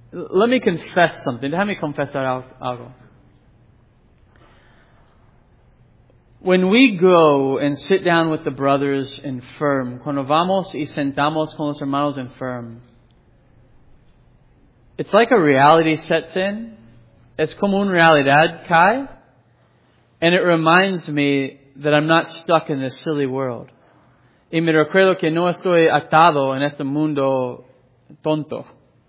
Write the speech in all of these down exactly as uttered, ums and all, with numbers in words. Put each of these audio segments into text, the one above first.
Let me confess something. Déjame confesar algo. When we go and sit down with the brothers in Firm, cuando vamos y sentamos con los hermanos en Firm, it's like a reality sets in. Es como una realidad cae. And it reminds me that I'm not stuck in this silly world. Y me recuerdo que no estoy atado en este mundo tonto.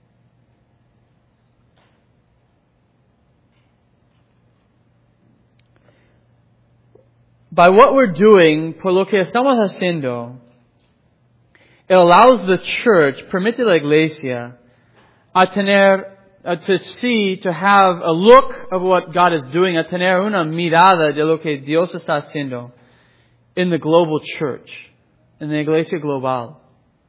By what we're doing, por lo que estamos haciendo, it allows the church, permite la iglesia, a tener, a, to see, to have a look of what God is doing, a tener una mirada de lo que Dios está haciendo in the global church, in the iglesia global.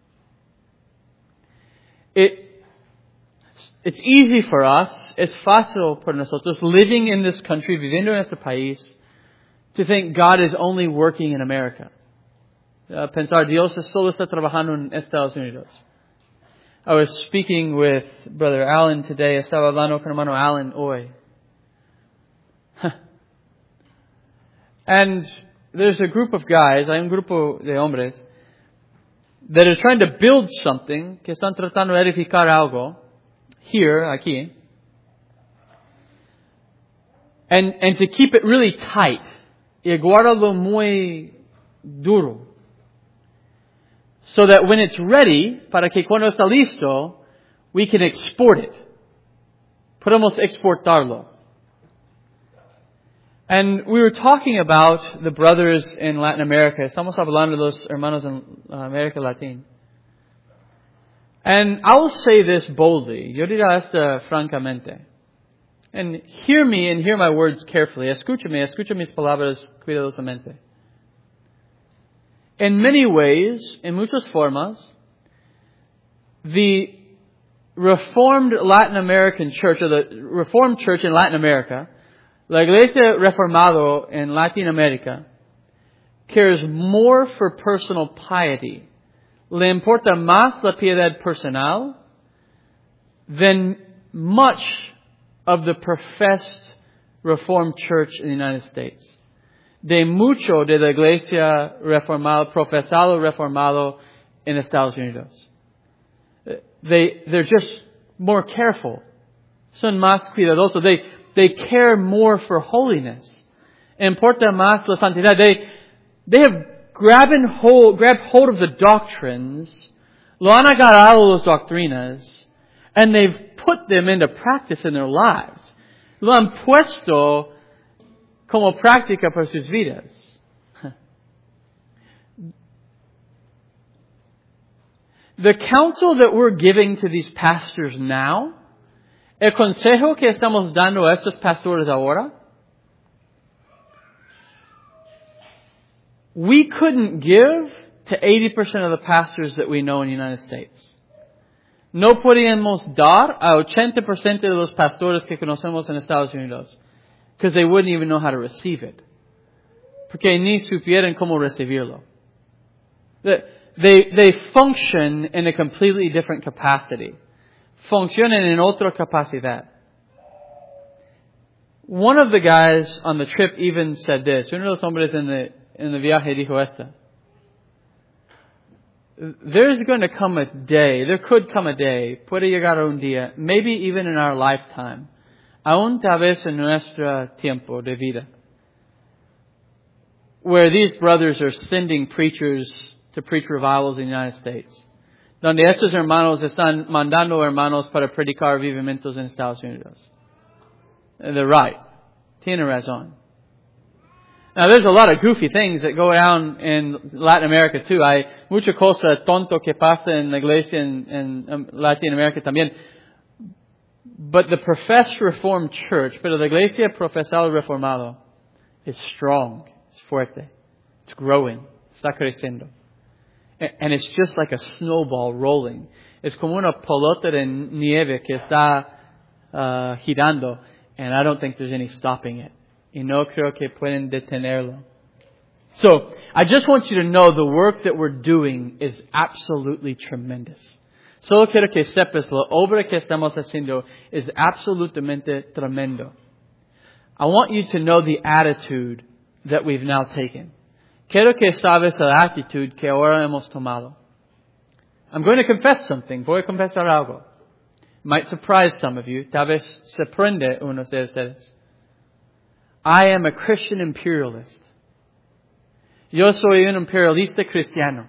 It, it's easy for us, es fácil por nosotros, living in this country, viviendo en este país, to think God is only working in America. Uh, pensar Dios solo está trabajando en Estados Unidos. I was speaking with Brother Allen today. Estaba hablando con hermano Allen hoy. And there's a group of guys, hay un grupo de hombres, that are trying to build something, que están tratando de edificar algo, here, aquí. And, and to keep it really tight. Y guardarlo muy duro. So that when it's ready, para que cuando está listo, we can export it. Podemos exportarlo. And we were talking about the brothers in Latin America. Estamos hablando de los hermanos en América Latina. And I will say this boldly. Yo diré esto francamente. And hear me and hear my words carefully. Escúchame, escucha mis palabras cuidadosamente. In many ways, en muchas formas, the Reformed Latin American church, or the Reformed church in Latin America, la Iglesia Reformado en Latin America, cares more for personal piety. Le importa más la piedad personal than much of the professed Reformed Church in the United States. De mucho de la Iglesia Reformado, profesado reformado en Estados Unidos. They, they're just more careful. Son más cuidadosos. They, they care more for holiness. Importa más la santidad. They, they have grabbed hold, grabbed hold of the doctrines, lo han agarrado las doctrinas, and they've put them into practice in their lives. Lo han puesto como práctica para sus vidas. The counsel that we're giving to these pastors now, el consejo que estamos dando a estos pastores ahora, we couldn't give to eighty percent of the pastors that we know in the United States. No podíamos dar a ochenta por ciento de los pastores que conocemos en Estados Unidos. Because they wouldn't even know how to receive it. Porque ni supieran cómo recibirlo. They, they function in a completely different capacity. Funcionan en otra capacidad. One of the guys on the trip even said this. Uno de los hombres en el, en el viaje dijo esta. There's going to come a day, there could come a day, puede llegar un día, maybe even in our lifetime, aún tal vez en nuestro tiempo de vida, where these brothers are sending preachers to preach revivals in the United States. Donde estos hermanos están mandando hermanos para predicar avivamientos en Estados Unidos. They're right. Tiene razón. Now, there's a lot of goofy things that go down in Latin America too. Hay mucha cosa tonto que pasa en la iglesia en, en um, Latin America también. But the professed Reformed church, pero la iglesia profesada reformado, is strong. It's fuerte. It's growing. Está creciendo. And, and it's just like a snowball rolling. Es como una pelota de nieve que está uh, girando. And I don't think there's any stopping it. Y no creo que pueden detenerlo. So, I just want you to know the work that we're doing is absolutely tremendous. Solo quiero que sepas la obra que estamos haciendo es absolutamente tremendo. I want you to know the attitude that we've now taken. Quiero que sabes la actitud que ahora hemos tomado. I'm going to confess something. Voy a confesar algo. Might surprise some of you. Tal vez sorprende unos de ustedes. I am a Christian imperialist. Yo soy un imperialista cristiano.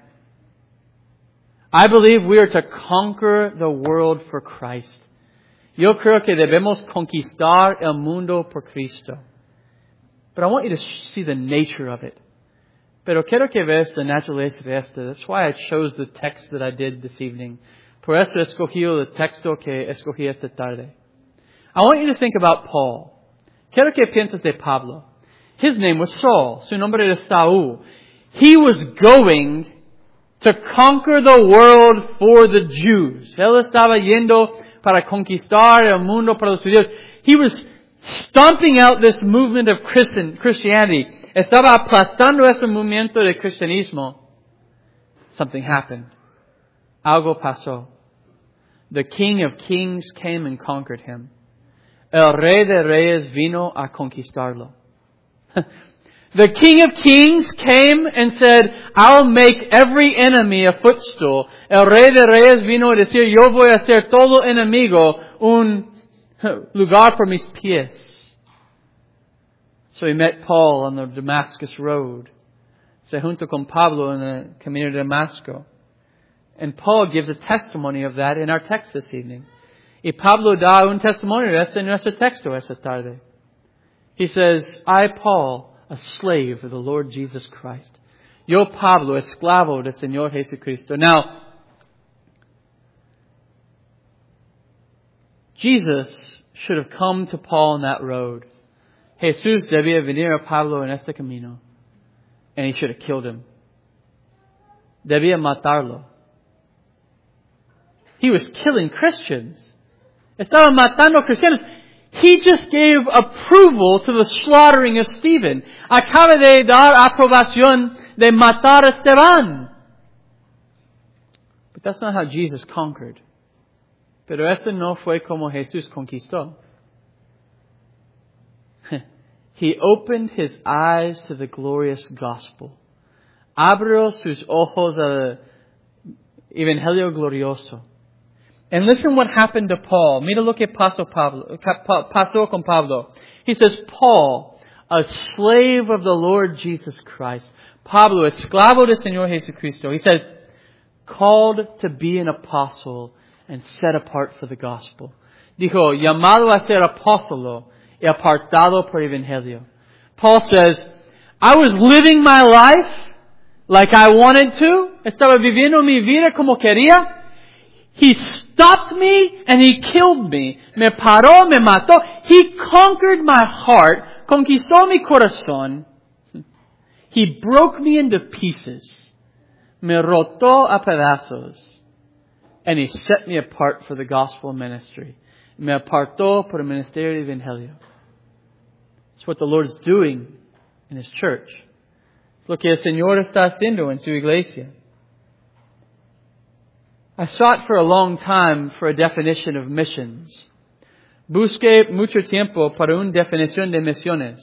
I believe we are to conquer the world for Christ. Yo creo que debemos conquistar el mundo por Cristo. But I want you to see the nature of it. Pero quiero que veas la naturaleza de esto. That's why I chose the text that I did this evening. Por eso escogí el texto que escogí esta tarde. I want you to think about Paul. Quiero que pienses de Pablo. His name was Saul. Su nombre era Saúl. He was going to conquer the world for the Jews. Él estaba yendo para conquistar el mundo para los judíos. He was stomping out this movement of Christian, Christianity. Estaba aplastando ese movimiento de cristianismo. Something happened. Algo pasó. The King of Kings came and conquered him. El Rey de Reyes vino a conquistarlo. The King of Kings came and said, I'll make every enemy a footstool. El Rey de Reyes vino a decir, yo voy a hacer todo enemigo un lugar por mis pies. So he met Paul on the Damascus road. Se juntó con Pablo en el camino de Damasco. And Paul gives a testimony of that in our text this evening. Y Pablo da un testimonio de esto en nuestro texto esta tarde. He says, I, Paul, a slave of the Lord Jesus Christ. Yo, Pablo, esclavo del Señor Jesucristo. Now, Jesus should have come to Paul on that road. Jesús debía venir a Pablo en este camino. And he should have killed him. Debía matarlo. He was killing Christians. Estaba matando cristianos. He just gave approval to the slaughtering of Stephen. Acaba de dar aprobación de matar a Esteban. But that's not how Jesus conquered. Pero eso no fue como Jesús conquistó. He opened his eyes to the glorious gospel. Abrió sus ojos al evangelio glorioso. And listen what happened to Paul. Mira lo que pasó, Pablo, pasó con Pablo. He says, Paul, a slave of the Lord Jesus Christ. Pablo, esclavo del Señor Jesucristo. He says, called to be an apostle and set apart for the gospel. Dijo, llamado a ser apóstolo y apartado por evangelio. Paul says, I was living my life like I wanted to. Estaba viviendo mi vida como quería. He stopped me and he killed me. Me paró, me mató. He conquered my heart. Conquistó mi corazón. He broke me into pieces. Me rotó a pedazos. And he set me apart for the gospel ministry. Me apartó por el ministerio de evangelio. It's what the Lord is doing in His church. Es lo que el Señor está haciendo en su iglesia. I sought for a long time for a definition of missions. Busqué mucho tiempo para una definición de misiones.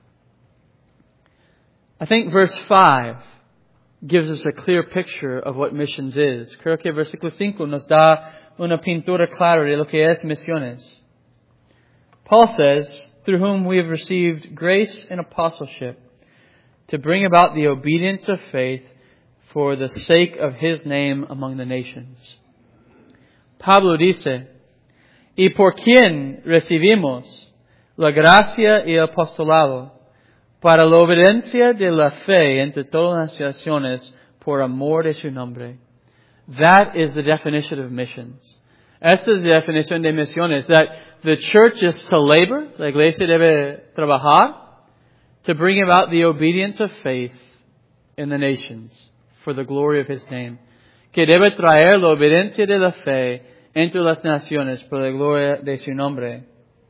I think verse five gives us a clear picture of what missions is. Creo que versículo cinco nos da una pintura clara de lo que es misiones. Paul says, through whom we have received grace and apostleship to bring about the obedience of faith for the sake of His name among the nations. Pablo dice, y por quien recibimos la gracia y el apostolado para la obediencia de la fe entre todas las naciones por amor de su nombre. That is the definition of missions. Esta es la definición de misiones, that the church is to labor, la iglesia debe trabajar, to bring about the obedience of faith in the nations for the glory of His name. Que debe traer la obediencia de la fe entre las naciones por la gloria de su nombre.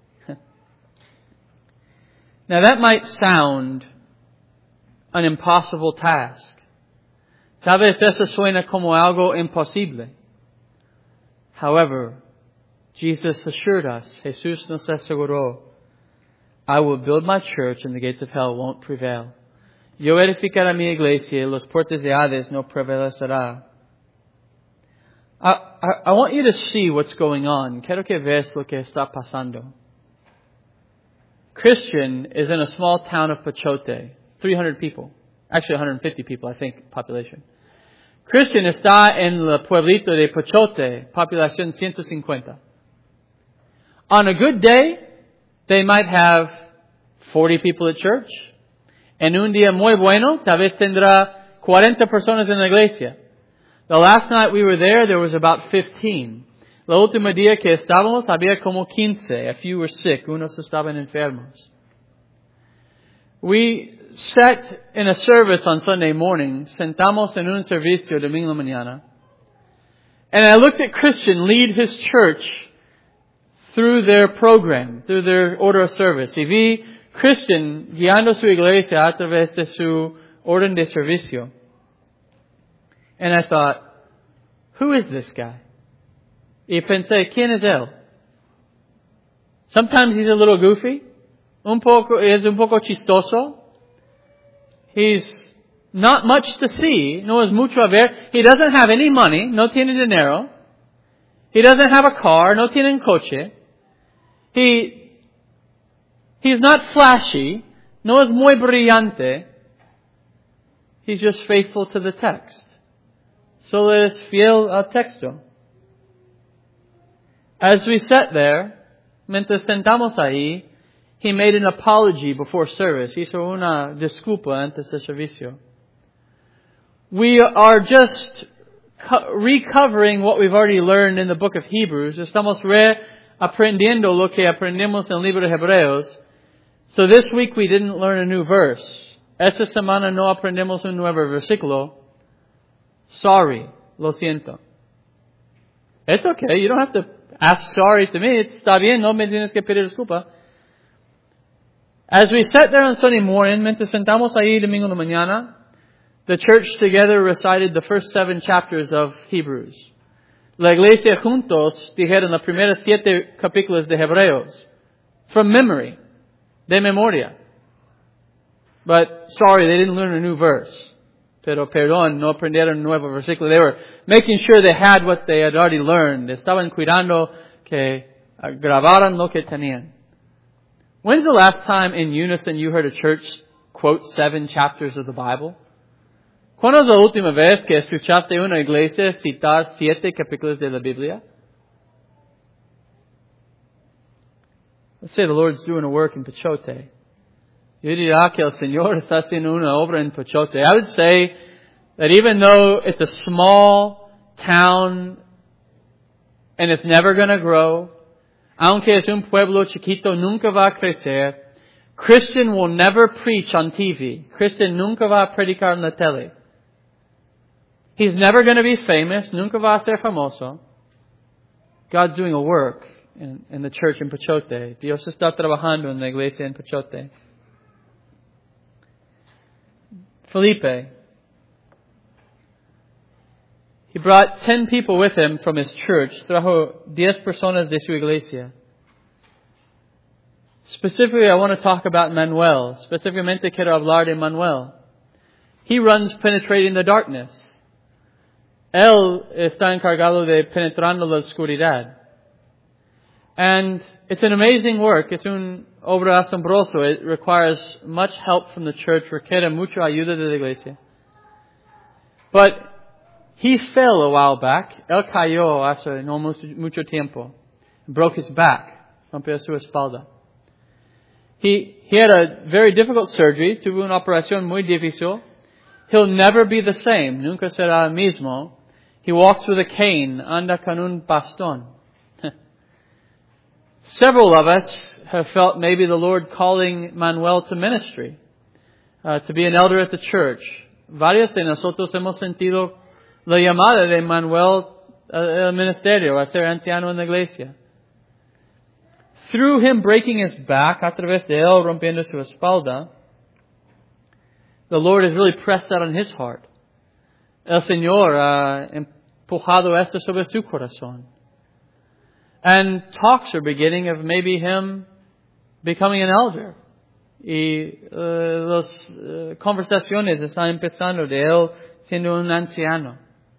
Now that might sound an impossible task. Tal vez eso suena como algo imposible. However, Jesus assured us, Jesús nos aseguró, I will build my church and the gates of hell won't prevail. Yo edificaré mi iglesia y los puertas de Hades no prevalecerá. I, I, I want you to see what's going on. Quiero que veas lo que está pasando. Christian is in a small town of Pachote, three hundred people. Actually, one hundred fifty people, I think, population. Christian está en el pueblito de Pachote, populación ciento cincuenta. On a good day, they might have forty people at church. En un día muy bueno, tal vez tendrá cuarenta personas en la iglesia. The last night we were there, there was about fifteen. La última día que estábamos, había como quince. A few were sick. Unos estaban enfermos. We sat in a service on Sunday morning. Sentamos en un servicio domingo mañana. And I looked at Christian lead his church through their program, through their order of service. Y vi Christian guiando su iglesia a través de su orden de servicio. And I thought, who is this guy? Y pensé, ¿quién es él? Sometimes he's a little goofy. Un poco, es un poco chistoso. He's not much to see. No es mucho a ver. He doesn't have any money. No tiene dinero. He doesn't have a car. No tiene un coche. He, he's not flashy. No es muy brillante. He's just faithful to the text. Solo es fiel al texto. As we sat there, mientras sentamos ahí, he made an apology before service. Hizo una disculpa antes del servicio. We are just co- recovering what we've already learned in the book of Hebrews. Estamos reaprendiendo lo que aprendimos en el libro de Hebreos. So this week we didn't learn a new verse. Esta semana no aprendemos un nuevo versículo. Sorry, lo siento. It's okay. You don't have to ask sorry to me. It's está bien, no me tienes que pedir disculpa. As we sat there on Sunday morning, mientras sentamos ahí domingo de mañana, the church together recited the first seven chapters of Hebrews. La iglesia juntos dijeron los primeros siete capítulos de Hebreos. From memory. De memoria. But sorry, they didn't learn a new verse. Pero perdón, no aprendieron un nuevo versículo. They were making sure they had what they had already learned. Estaban cuidando que grabaran lo que tenían. When's the last time in unison you heard a church quote seven chapters of the Bible? ¿Cuándo es la última vez que escuchaste una iglesia citar siete capítulos de la Biblia? Let's say the Lord's doing a work in Pachote. Yo diría que el Señor está haciendo una obra en Pachote. I would say that even though it's a small town and it's never going to grow, aunque es un pueblo chiquito, nunca va a crecer, Christian will never preach on T V. Christian nunca va a predicar en la tele. He's never going to be famous. Nunca va a ser famoso. God's doing a work in, in the church in Pachote. Dios está trabajando en la iglesia en Pachote. Felipe. He brought ten people with him from his church. Trajo diez personas de su iglesia. Specifically, I want to talk about Manuel. Specificamente quiero hablar de Manuel. He runs Penetrating the Darkness. Él está encargado de penetrando la oscuridad. And it's an amazing work. Es un obra asombroso. It requires much help from the church. Requiere mucha ayuda de la iglesia. But he fell a while back. Él cayó hace no mucho tiempo. Broke his back. Rompió su espalda. He, he had a very difficult surgery. Tuvo una operación muy difícil. He'll never be the same. Nunca será el mismo. He walks with a cane. Anda con un bastón. Several of us have felt maybe the Lord calling Manuel to ministry. Uh, to be an elder at the church. Varios de nosotros hemos sentido la llamada de Manuel al ministerio, a ser anciano en la iglesia. Through him breaking his back, a través de él rompiendo su espalda, the Lord has really pressed that on his heart. El Señor ha empujado esto sobre su corazón. And talks are beginning of maybe him becoming an elder. Y uh, las uh, conversaciones están empezando de él siendo un anciano.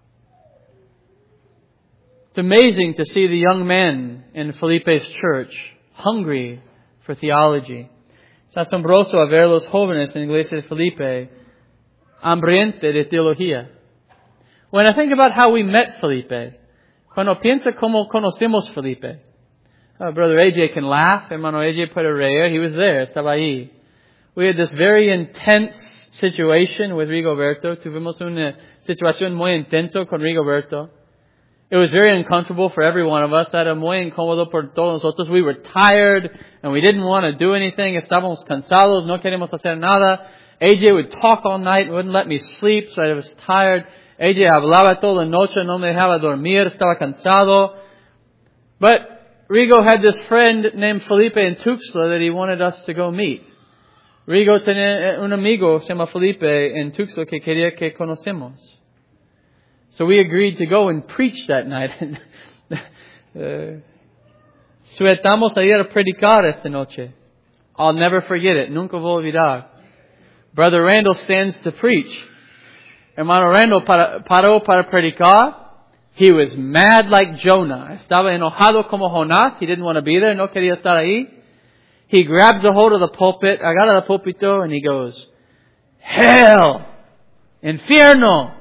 It's amazing to see the young men in Felipe's church hungry for theology. Es asombroso a ver los jóvenes en la iglesia de Felipe hambriente de teología. When I think about how we met Felipe, cuando pienso cómo conocimos Felipe, uh, Brother A J can laugh, hermano A J puede reír, he was there, estaba ahí. We had this very intense situation with Rigoberto. Tuvimos una situación muy intensa con Rigoberto. It was very uncomfortable for every one of us. Era muy incómodo por todos nosotros. We were tired and we didn't want to do anything. Estábamos cansados, no queríamos hacer nada. A J would talk all night, wouldn't let me sleep, so I was tired. A J hablaba toda la noche, no me dejaba dormir, estaba cansado. But Rigo had this friend named Felipe in Tuxtla that he wanted us to go meet. Rigo tenía un amigo, se llama Felipe, en Tuxtla que quería que conocemos. So we agreed to go and preach that night. uh, Suetamos a ir a predicar esta noche. I'll never forget it. Nunca voy a olvidar. Brother Randall stands to preach. Hermano Randall para, paró para predicar. He was mad like Jonah. Estaba enojado como Jonás. He didn't want to be there. No quería estar ahí. He grabs a hold of the pulpit, agarra el púlpito, and he goes, "Hell! Infierno!"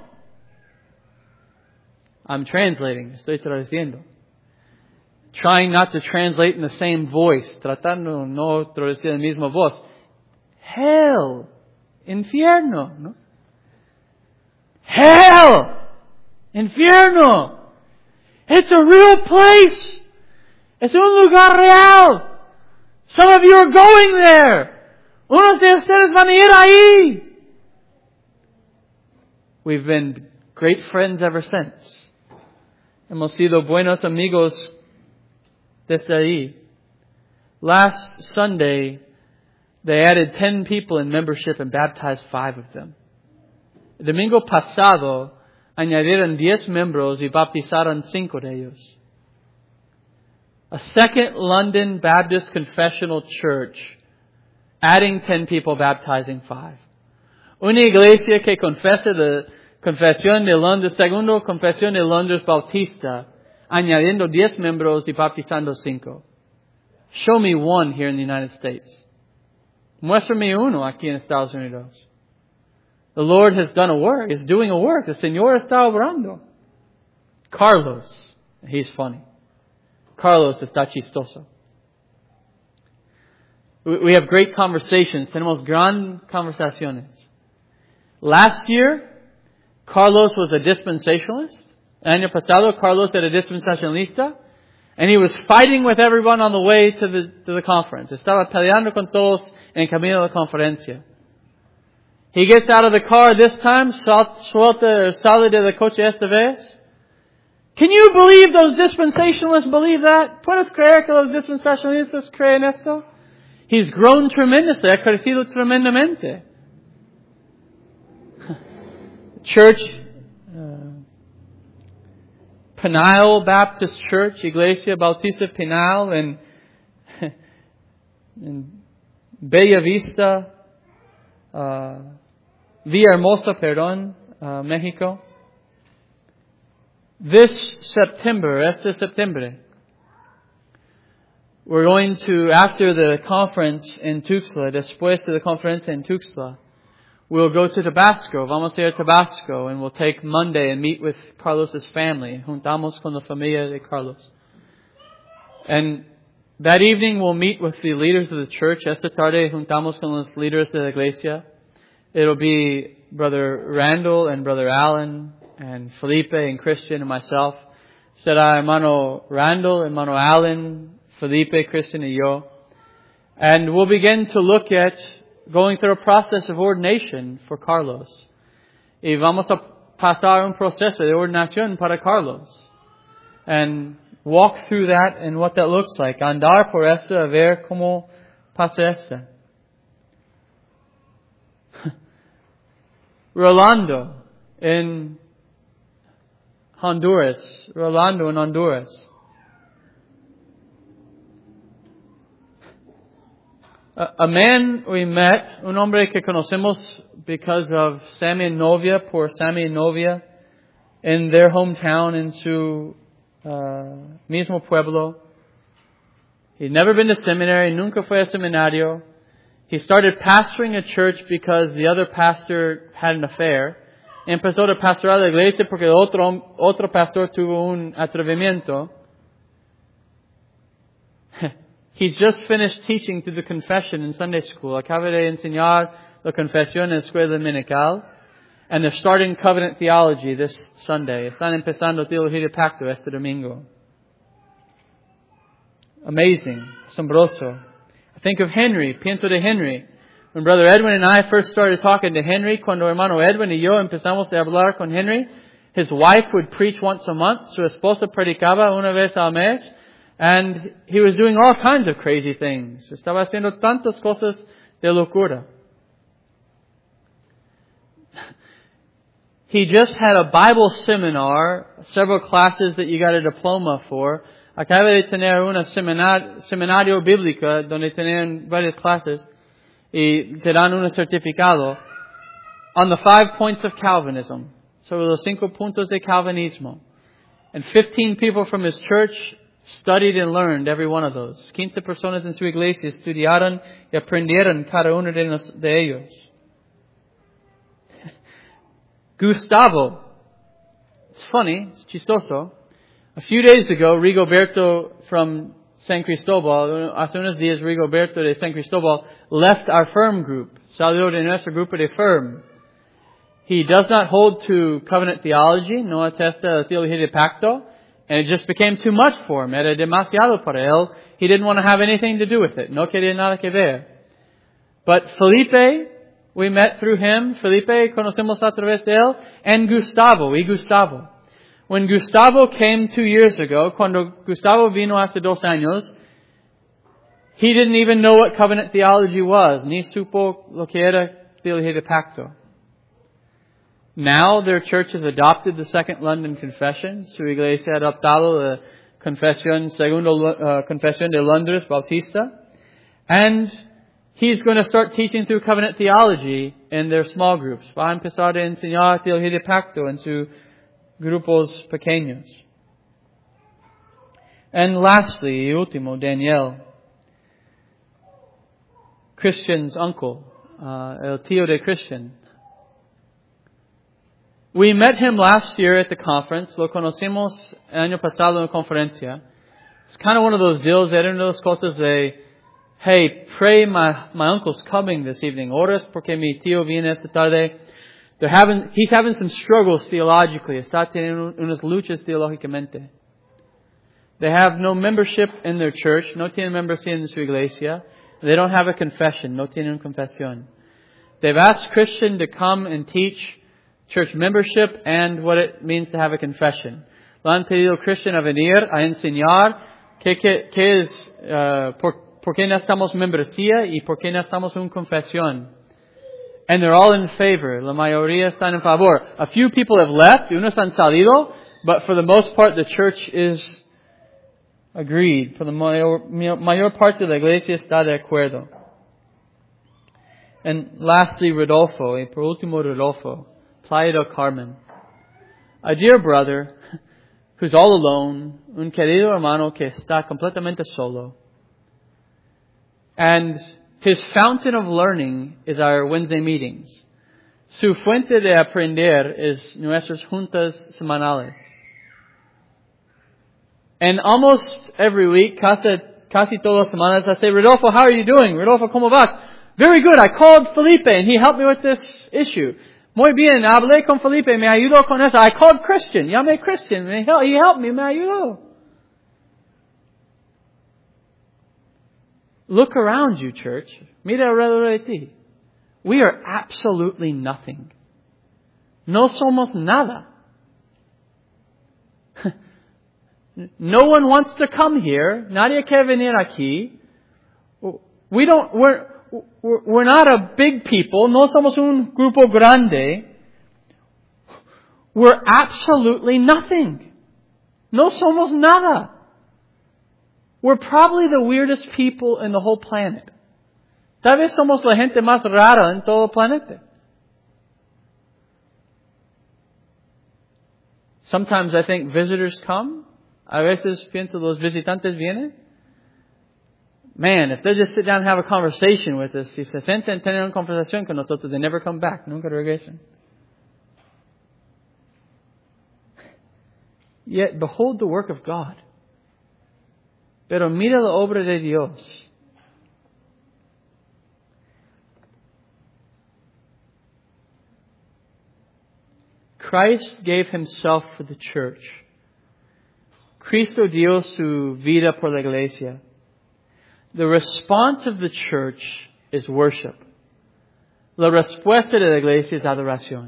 I'm translating. Estoy traduciendo. Trying not to translate in the same voice. Tratando no traducir la misma voz. Hell! Infierno! ¿No? Hell! Infierno! It's a real place! Es un lugar real! Some of you are going there. Unos de ustedes van a ir ahí. We've been great friends ever since. Hemos sido buenos amigos desde ahí. Last Sunday, they added ten people in membership and baptized five of them. El domingo pasado, añadieron diez miembros y bautizaron cinco de ellos. A second London Baptist Confessional Church, adding ten people, baptizing five. Una iglesia que confesa de Confesión de Londres, segundo Confesión de Londres Bautista, añadiendo diez miembros y bautizando cinco. Show me one here in the United States. Muéstrame uno aquí en Estados Unidos. The Lord has done a work, is doing a work. El Señor está obrando. Carlos, he's funny. Carlos está chistoso. We have great conversations. Tenemos gran conversaciones. Last year, Carlos was a dispensationalist. El año pasado, Carlos era dispensacionalista. And he was fighting with everyone on the way to the, to the conference. Estaba peleando con todos en camino a la conferencia. He gets out of the car this time, suelta, sale de la coche esta vez. Can you believe those dispensationalists believe that? ¿Puedes creer que los dispensacionalistas creen esto? He's grown tremendously, ha crecido tremendamente. Church, uh, Penal Baptist Church, Iglesia Bautista Penal in, in Bella Vista, uh, Villahermosa, perdón, uh, Mexico. This September, este septiembre, we're going to, after the conference in Tuxtla, después de la conferencia en Tuxtla, we'll go to Tabasco. Vamos a ir a Tabasco, and we'll take Monday and meet with Carlos's family. Juntamos con la familia de Carlos. And that evening we'll meet with the leaders of the church. Esta tarde juntamos con los líderes de la iglesia. It'll be Brother Randall and Brother Alan and Felipe and Christian and myself. Será hermano Randall, hermano Alan, Felipe, Christian y yo. And we'll begin to look at going through a process of ordination for Carlos. Y vamos a pasar un proceso de ordenación para Carlos. And walk through that and what that looks like. Andar por esto, a ver cómo pasa esto. Rolando in Honduras. Rolando in Honduras. A, a man we met, un hombre que conocemos because of Sammy and Novia, por Sammy and Novia, in their hometown, in su uh, mismo pueblo. He'd never been to seminary, nunca fue a seminario. He started pastoring a church because the other pastor had an affair. Empezó a pastorar la iglesia porque otro, otro pastor tuvo un atrevimiento. He's just finished teaching through the confession in Sunday school. Acaba de enseñar la confesión en la escuela dominical. And they're starting covenant theology this Sunday. Están empezando teología de pacto este domingo. Amazing. Asombroso. I think of Henry. Pienso de Henry. When Brother Edwin and I first started talking to Henry, cuando hermano Edwin y yo empezamos a hablar con Henry, his wife would preach once a month. Su esposa predicaba una vez al mes. And he was doing all kinds of crazy things. Estaba haciendo tantas cosas de locura. He just had a Bible seminar, several classes that you got a diploma for. Acaba de tener una seminar, seminario bíblica donde tenían varias clases y te dan un certificado on the five points of Calvinism. Sobre los cinco puntos de Calvinismo. And fifteen people from his church studied and learned every one of those. quince personas en su iglesia estudiaron y aprendieron cada uno de, los, de ellos. Gustavo. It's funny. It's chistoso. A few days ago, Rigoberto from San Cristobal, hace unos días Rigoberto de San Cristobal left our firm group. Salió de nuestro grupo de firm. He does not hold to covenant theology, no atesta la teología de pacto, and it just became too much for him. Era demasiado para él. He didn't want to have anything to do with it. No quería nada que ver. But Felipe, we met through him. Felipe conocemos a través de él. And Gustavo, y Gustavo. When Gustavo came two years ago, cuando Gustavo vino hace dos años, he didn't even know what covenant theology was. Ni supo lo que era teología de pacto. Now their church has adopted the Second London Confession. Su iglesia ha adoptado la confesión, segundo uh, confesión de Londres Bautista. And he's going to start teaching through covenant theology in their small groups. Va a empezar a enseñar teología de pacto en sus grupos pequeños. And lastly, y último, Daniel. Christian's uncle, uh, el tío de Christian. We met him last year at the conference. Lo conocimos el año pasado en la conferencia. It's kind of one of those deals. Era una de las cosas de, hey, pray, my, my uncle's coming this evening. Oras porque mi tío viene esta tarde. They're having, he's having some struggles theologically. Está teniendo unas luchas teológicamente. They have no membership in their church. No tienen membresía en su iglesia. They don't have a confession. No tienen confesión. They've asked Christian to come and teach church membership and what it means to have a confession. Lo han pedido Christian a venir a enseñar qué, qué, qué es, uh, por, por qué necesitamos membresía y por qué necesitamos una confesión. And they're all in favor. La mayoría están en favor. A few people have left. Unos han salido. But for the most part, the church is agreed. For the mayor, mayor parte de la iglesia está de acuerdo. And lastly, Rodolfo. Y por último, Rodolfo. Playa del Carmen. A dear brother who's all alone. Un querido hermano que está completamente solo. And his fountain of learning is our Wednesday meetings. Su fuente de aprender is nuestras juntas semanales. And almost every week, casi, casi todas las semanas, I say, Rodolfo, how are you doing? Rodolfo, ¿cómo vas? Very good. I called Felipe and he helped me with this issue. Muy bien. Hablé con Felipe. Me ayudó con eso. I called Christian. Llamé Christian. He helped me. Me ayudó. Look around you, church. Mira alrededor de ti. We are absolutely nothing. No somos nada. No one wants to come here. Nadie quiere venir aquí. We don't, we're, we're not a big people. No somos un grupo grande. We're absolutely nothing. No somos nada. We're probably the weirdest people in the whole planet. Tal vez somos la gente más rara en todo el planeta. Sometimes I think visitors come. A veces pienso los visitantes vienen. Man, if they just sit down and have a conversation with us, si se sienten en tener una conversación con nosotros, they never come back. Nunca regresan. Yet, behold the work of God. Pero mira la obra de Dios. Christ gave Himself for the church. Cristo dio su vida por la iglesia. The response of the church is worship. La respuesta de la iglesia es adoración.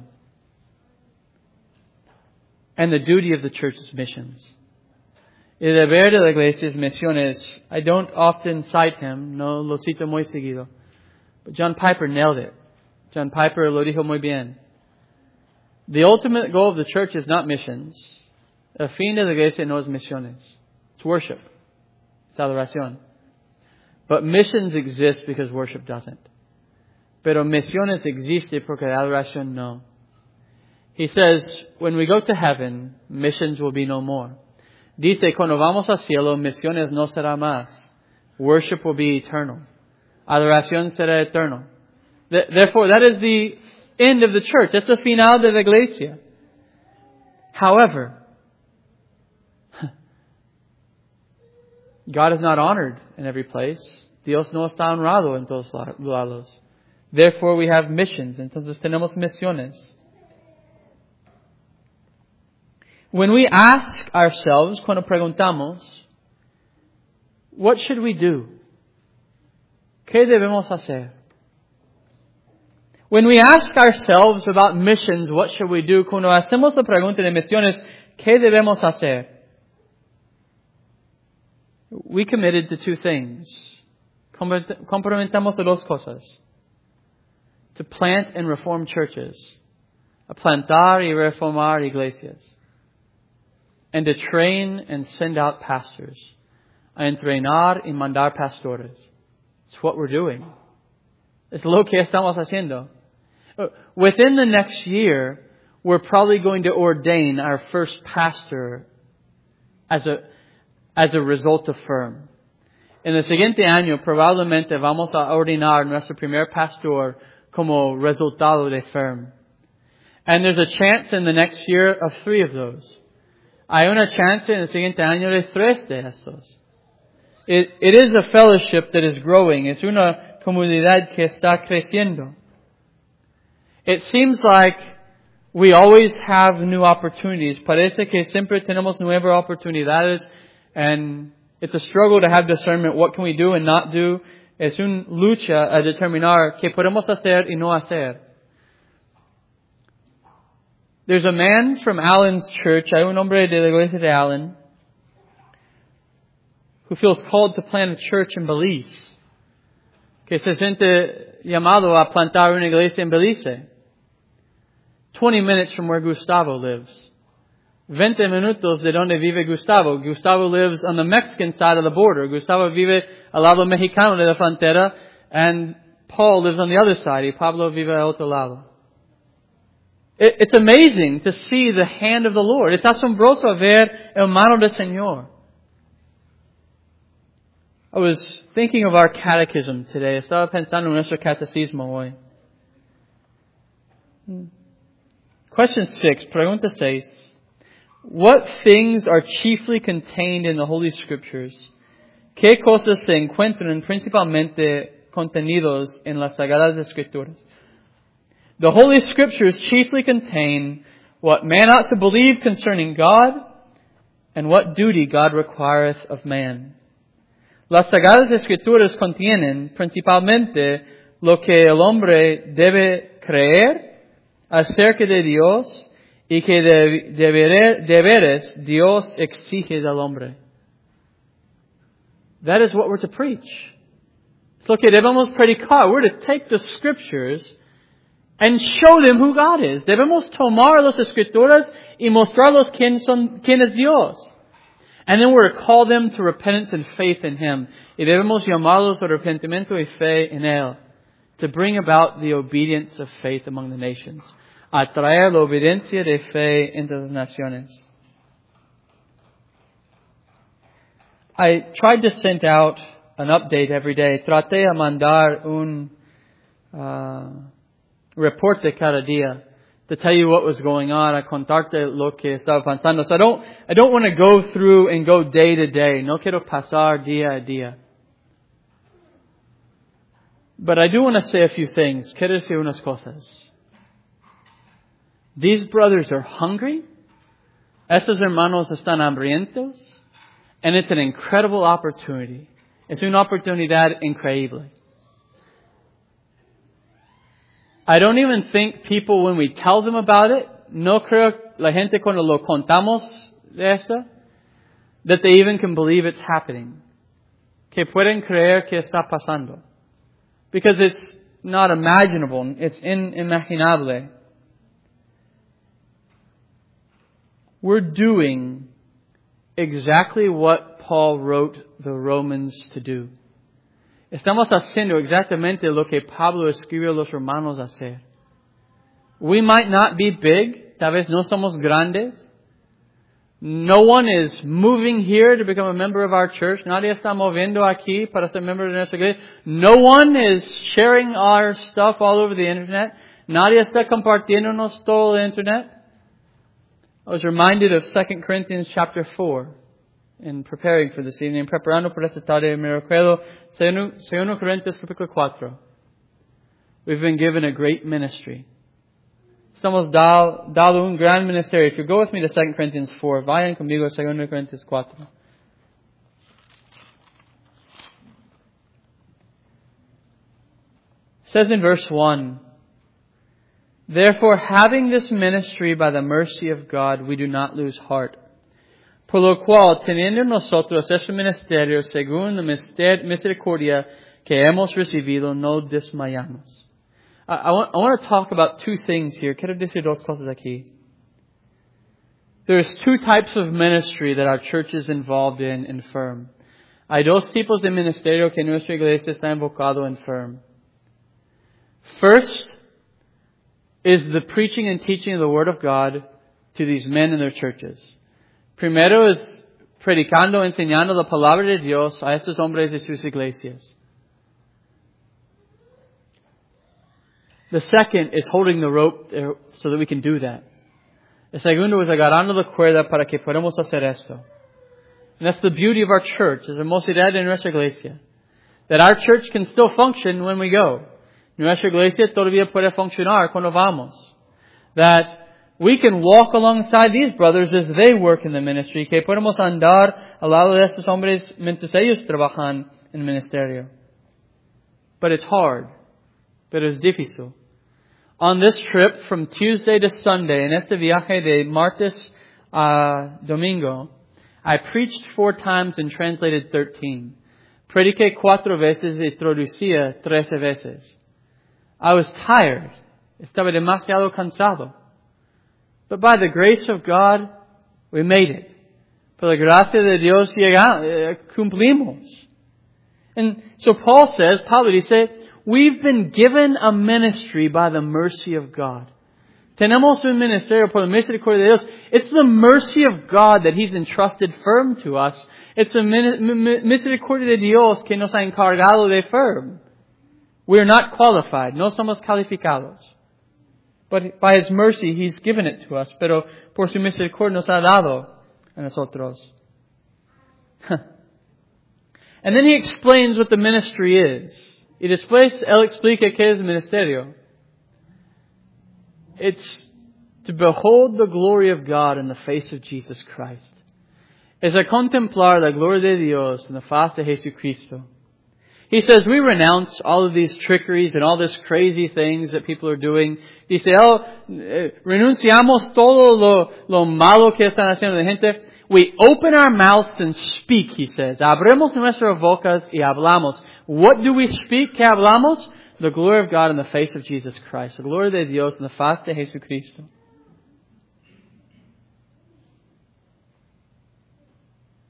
And the duty of the church is missions. El deber de la iglesia es misiones. I don't often cite him, no lo cito muy seguido. But John Piper nailed it. John Piper lo dijo muy bien. The ultimate goal of the church is not missions. El fin de la iglesia no es misiones. It's worship. It's adoración. But missions exist because worship doesn't. Pero misiones existe porque la adoración no. He says, when we go to heaven, missions will be no more. Dice, cuando vamos al cielo, misiones no será más. Worship will be eternal. Adoración será eterno. Therefore, that is the end of the church. That's the final de la iglesia. However, God is not honored in every place. Dios no está honrado en todos lados. Therefore, we have missions. Entonces tenemos misiones. When we ask ourselves, cuando preguntamos, what should we do? ¿Qué debemos hacer? When we ask ourselves about missions, what should we do? Cuando hacemos la pregunta de misiones, ¿qué debemos hacer? We committed to two things. Comprometamos a dos cosas. To plant and reform churches. A plantar y reformar iglesias. And to train and send out pastors. A entrenar y mandar pastores. It's what we're doing. Es lo que estamos haciendo. Within the next year, we're probably going to ordain our first pastor as a, as a result of Firm. En el siguiente año, probablemente vamos a ordenar nuestro primer pastor como resultado de Firm. And there's a chance in the next year of three of those. Hay una chance en el siguiente año de tres de estos. It, it is a fellowship that is growing. Es una comunidad que está creciendo. It seems like we always have new opportunities. Parece que siempre tenemos nuevas oportunidades, and it's a struggle to have discernment. What can we do and not do? Es una lucha a determinar qué podemos hacer y no hacer. There's a man from Allen's church, hay un hombre de la iglesia de Allen, who feels called to plant a church in Belize. Que se siente llamado a plantar una iglesia en Belice. twenty minutes from where Gustavo lives. veinte minutos de donde vive Gustavo. Gustavo lives on the Mexican side of the border. Gustavo vive al lado mexicano de la frontera. And Paul lives on the other side. Y Pablo vive al otro lado. It, it's amazing to see the hand of the Lord. Es asombroso ver el mano del Señor. I was thinking of our catechism today. Estaba pensando en nuestro catecismo hoy. Question six, pregunta seis. What things are chiefly contained in the Holy Scriptures? ¿Qué cosas se encuentran principalmente contenidos en las Sagradas Escrituras? The Holy Scriptures chiefly contain what man ought to believe concerning God and what duty God requireth of man. Las Sagradas Escrituras contienen principalmente lo que el hombre debe creer acerca de Dios y que de, deber, deberes Dios exige del hombre. That is what we're to preach. Es lo que debemos predicar. We're to take the Scriptures and show them who God is. Debemos tomar las Escrituras y mostrarlos quién, son, quién es Dios. And then we're to call them to repentance and faith in Him. Y debemos llamarlos a arrepentimiento y fe en Él. to bring about the obedience of faith among the nations. Atraer la obediencia de fe entre las naciones. I tried to send out an update every day. Traté a mandar un uh, reporte cada día to tell you what was going on, a contarte lo que estaba pasando. So I don't, I don't want to go through and go day to day. No quiero pasar día a día. But I do want to say a few things. Quiero decir unas cosas. These brothers are hungry. Estos hermanos están hambrientos. And it's an incredible opportunity. Es una oportunidad increíble. I don't even think people, when we tell them about it, no creo la gente cuando lo contamos de esto, that they even can believe it's happening. Que pueden creer que está pasando. Because it's not imaginable. It's inimaginable. We're doing exactly what Paul wrote the Romans to do. Estamos haciendo exactamente lo que Pablo escribió a los romanos a hacer. We might not be big. Tal vez no somos grandes. No one is moving here to become a member of our church. Nadie está moviendo aquí para ser miembro de nuestra iglesia. No one is sharing our stuff all over the internet. Nadie está compartiéndonos todo el internet. I was reminded of Second Corinthians chapter four in preparing for this evening. Preparando por esta tarde, me recuerdo Segundo Corintios capítulo cuatro. We've been given a great ministry. Estamos dado, dado un gran ministerio. If you go with me to Second Corinthians four, vayan conmigo a Segundo Corintios cuatro. It says in verse one, therefore, having this ministry by the mercy of God, we do not lose heart. Por lo cual, teniendo nosotros este ministerio según la misericordia que hemos recibido, no desmayamos. I, I, want, I want to talk about two things here. Quiero decir dos cosas aquí. There's two types of ministry that our church is involved in in Firm. Hay dos tipos de ministerio que nuestra iglesia está enfocado en Firm. First is the preaching and teaching of the Word of God to these men in their churches. Primero es predicando, enseñando la palabra de Dios a estos hombres de sus iglesias. The second is holding the rope so that we can do that. El segundo es agarrando la cuerda para que podamos hacer esto. And that's the beauty of our church, es la hermosidad de nuestra iglesia. That our church can still function when we go. Nuestra iglesia todavía puede funcionar cuando vamos. That we can walk alongside these brothers as they work in the ministry. Que podemos andar al lado de estos hombres mientras ellos trabajan en el ministerio. But it's hard. Pero es difícil. On this trip from Tuesday to Sunday, en este viaje de martes a domingo, I preached four times and translated thirteen. Prediqué cuatro veces y traducía trece veces. I was tired. Estaba demasiado cansado. But by the grace of God, we made it. Por la gracia de Dios llegamos, eh, cumplimos. And so Paul says, Pablo dice, we've been given a ministry by the mercy of God. Tenemos un ministerio por la misericordia de Dios. It's the mercy of God that He's entrusted Firm to us. It's the misericordia de Dios que nos ha encargado de Firm. We are not qualified. No somos calificados. But by His mercy, He's given it to us. Pero por su misericordia nos ha dado a nosotros. And then he explains what the ministry is. Y después Él explica qué es el ministerio. It's to behold the glory of God in the face of Jesus Christ. Es a contemplar la gloria de Dios en la faz de Jesucristo. He says, we renounce all of these trickeries and all these crazy things that people are doing. Dice, oh, eh, renunciamos todo lo, lo malo que están haciendo la gente. We open our mouths and speak, he says. Abrimos nuestras bocas y hablamos. What do we speak? ¿Qué hablamos? The glory of God in the face of Jesus Christ. La gloria de Dios en la faz de Jesucristo.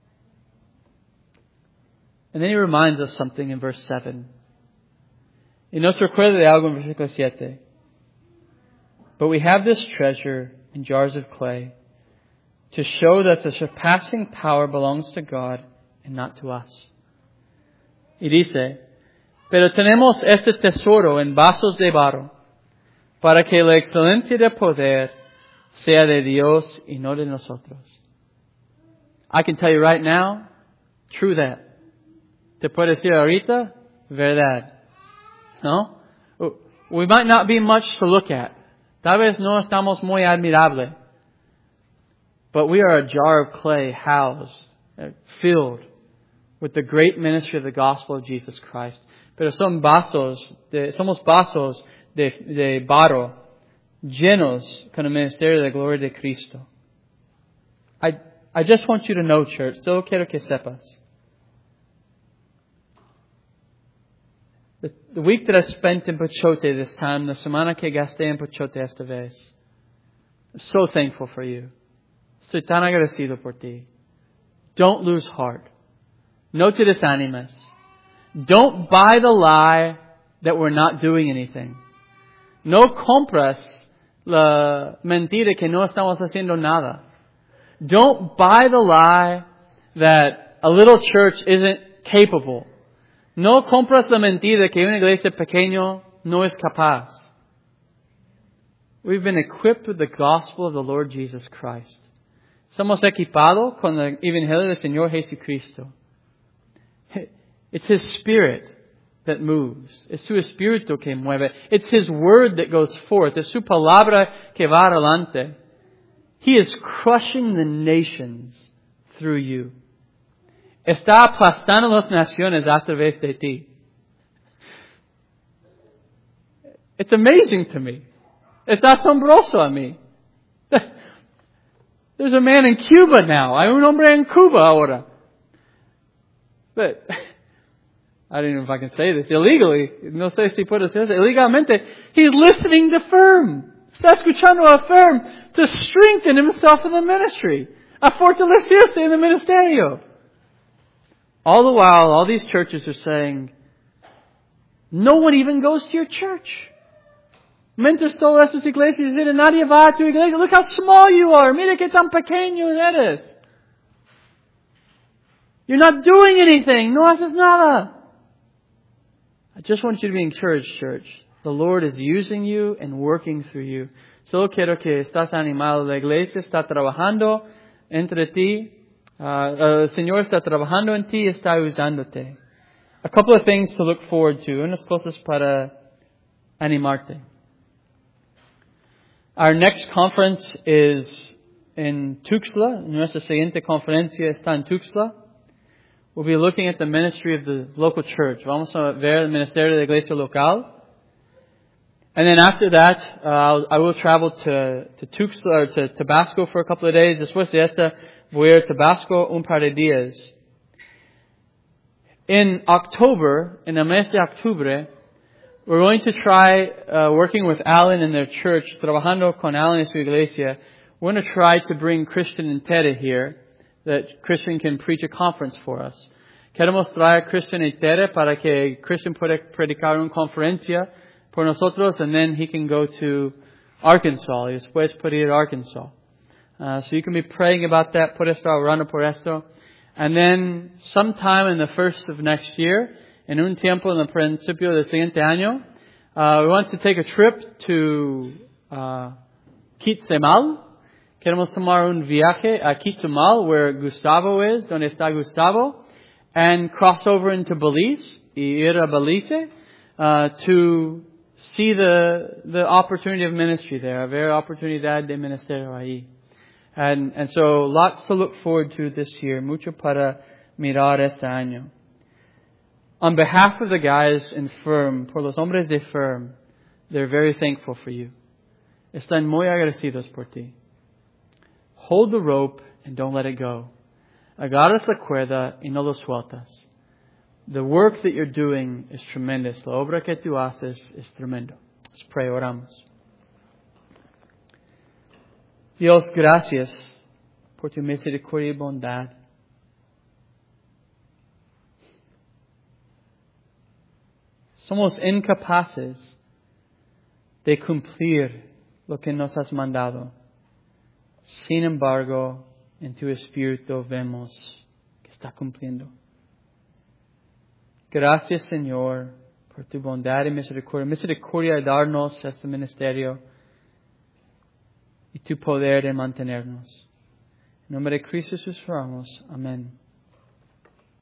And then he reminds us something in verse seven. Y no se recuerda de algo en versículo siete. But we have this treasure in jars of clay to show that the surpassing power belongs to God and not to us. Y dice, pero tenemos este tesoro en vasos de barro para que la excelencia de poder sea de Dios y no de nosotros. I can tell you right now, true that. Te puedo decir ahorita, verdad. No? We might not be much to look at. Tal vez no estamos muy admirable. But we are a jar of clay housed, filled with the great ministry of the gospel of Jesus Christ. Pero son vasos, de, somos vasos de, de barro llenos con el ministerio de la gloria de Cristo. I, I just want you to know, church, solo quiero que sepas. The, the week that I spent in Pachote this time, la semana que gasté en Pachote esta vez, I'm so thankful for you. Estoy tan agradecido por ti. Don't lose heart. No te desanimes. Don't buy the lie that we're not doing anything. No compras la mentira que no estamos haciendo nada. Don't buy the lie that a little church isn't capable. No compras la mentira que una iglesia pequeña no es capaz. We've been equipped with the gospel of the Lord Jesus Christ. Somos equipados con el evangelio del Señor Jesucristo. It's His Spirit that moves. Es su Espíritu que mueve. It's His Word that goes forth. Es su palabra que va adelante. He is crushing the nations through you. Está aplastando las naciones a través de ti. It's amazing to me. Está asombroso a mí. There's a man in Cuba now. Hay un hombre en Cuba ahora. But I don't know if I can say this illegally. No sé si puedo decir eso. Ilegalmente. He's listening to Firm. Está escuchando a Firm to strengthen himself in the ministry. A fortalecerse en el ministerio. All the while, all these churches are saying, no one even goes to your church. Mientras todas estas iglesias dicen, nadie va a tu iglesia. Look how small you are. Mira que tan pequeño eres. You're not doing anything. No haces nada. I just want you to be encouraged, church. The Lord is using you and working through you. Solo quiero que estás animado. La iglesia está trabajando entre ti. Uh, uh, el Señor está trabajando en ti y está usándote. A couple of things to look forward to. Unas cosas para animarte. Our next conference is in Tuxtla. Nuestra siguiente conferencia está en Tuxtla. We'll be looking at the ministry of the local church. Vamos a ver el ministerio de la iglesia local. And then after that, uh, I'll, I will travel to, to Tuxtla, or to Tabasco for a couple of days. Después de esta, voy a Tabasco un par de días. In October, in el mes de octubre, we're going to try, uh, working with Alan and their church, trabajando con Alan y su iglesia. We're going to try to bring Christian and Tere here, that Christian can preach a conference for us. Queremos traer Christian y Tere para que Christian pueda predicar una conferencia por nosotros, and then he can go to Arkansas. Y después puede ir a Arkansas. Uh, so you can be praying about that. Por esto, orando por esto. And then sometime in the first of next year, en un tiempo en el principio del siguiente año, uh, we want to take a trip to uh, Kitzemal. Queremos tomar un viaje a Kitzemal, where Gustavo is, donde está Gustavo, and cross over into Belize, y ir a Belize, uh, to see the the opportunity of ministry there, a ver oportunidad de ministerio ahí. And, and so lots to look forward to this year, mucho para mirar este año. On behalf of the guys in Firm, por los hombres de Firm, they're very thankful for you. Están muy agradecidos por ti. Hold the rope and don't let it go. Agarras la cuerda y no lo sueltas. The work that you're doing is tremendous. La obra que tú haces es tremendo. Let's pray, oramos. Dios, gracias por tu misericordia y bondad. Somos incapaces de cumplir lo que nos has mandado. Sin embargo, en tu Espíritu vemos que está cumpliendo. Gracias, Señor, por tu bondad y misericordia. Misericordia de darnos este ministerio y tu poder de mantenernos. En nombre de Cristo Jesús oramos. Amén.